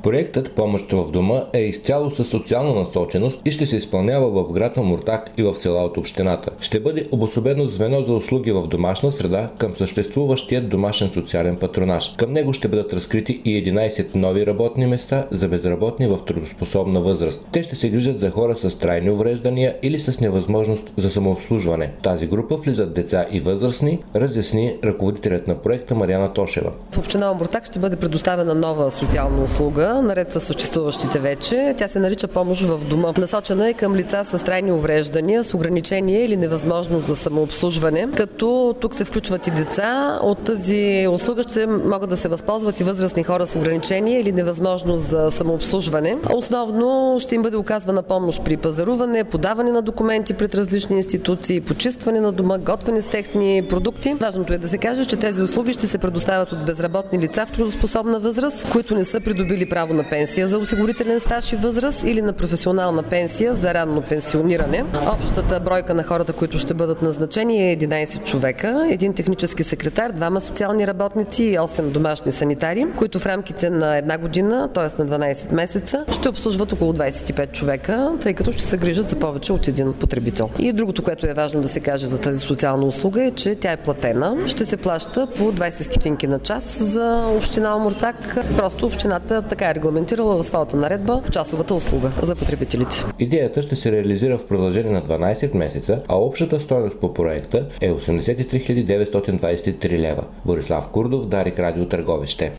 Проектът "Помощ в дома" е изцяло със социална насоченост и ще се изпълнява в град Омуртаг и в села от общината. Ще бъде обособено звено за услуги в домашна среда към съществуващия домашен социален патронаж. Към него ще бъдат разкрити и 11 нови работни места за безработни в трудоспособна възраст. Те ще се грижат за хора с трайни увреждания или с невъзможност за самообслужване. В тази група влизат деца и възрастни, разясни ръководителят на проекта Мариана Тошева. В община Омуртаг ще бъде предоставена нова социална услуга, наред с съществуващите вече. Тя се нарича "Помощ в дома". Насочена е към лица с трайни увреждания, с ограничения или невъзможност за самообслужване, като тук се включват и деца. От тази услуга ще могат да се възползват и възрастни хора с ограничения или невъзможност за самообслужване. Основно ще им бъде оказвана помощ при пазаруване, подаване на документи пред различни институции, почистване на дома, готвене с техни продукти. Важното е да се каже, че тези услуги ще се предоставят от безработни лица в трудоспособна възраст, които не са придобили право на пенсия за осигурителен стаж и възраст или на професионална пенсия за ранно пенсиониране. Общата бройка на хората, които ще бъдат назначени, е 11 човека, един технически секретар, 2 социални работници и 8 домашни санитари, които в рамките на една година, т.е. на 12 месеца, ще обслужват около 25 човека, тъй като ще се грижат за повече от един потребител. И другото, което е важно да се каже за тази социална услуга, е, че тя е платена. Ще се плаща по 20 стотинки на час за община Омуртаг. Просто общината така е регламентирала в своята наредба часовата услуга за потребителите. Идеята ще се реализира в продължение на 12 месеца, а общата стойност по проекта е 83 923 лева. Борислав Курдов, Дарик Радио, Търговище.